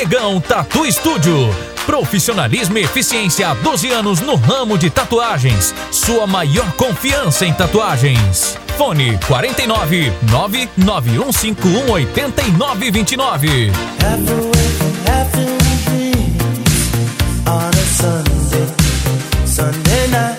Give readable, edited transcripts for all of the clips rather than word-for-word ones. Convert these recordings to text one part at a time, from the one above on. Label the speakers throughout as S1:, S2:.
S1: Negão Tatu Estúdio. Profissionalismo e eficiência há 12 anos no ramo de tatuagens. Sua maior confiança em tatuagens. Fone 49 99151 8929.
S2: Sunday night,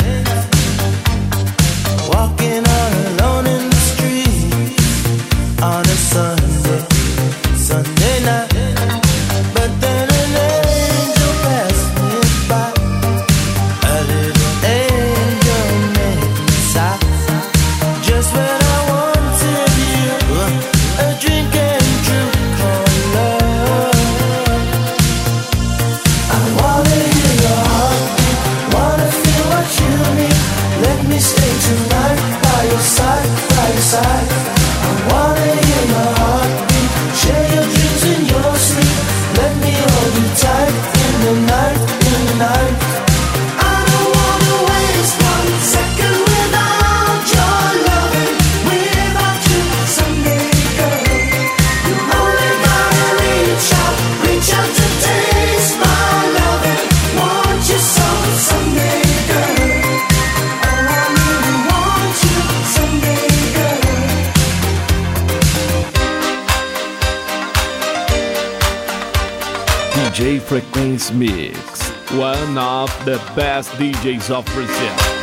S2: walking all alone in the street on a Sunday night. But then an angel passed me by, a little angel made me sigh. Just when I wanted you, a dream came true called love. I wanna hear your heartbeat, wanna feel what you need. Let me stay tonight by your side, by your side. I wanna hear your heartbeat, share your dreams in your sleep. Let me hold you tight in the night, in the night. I don't wanna waste 1 second without your loving, without you, Sunday girl. You only gotta reach out to taste my loving. Want you so, Sunday girl. Oh, I really want you, Sunday girl.
S3: DJ Frequency Mix, one of the best DJs of Brazil.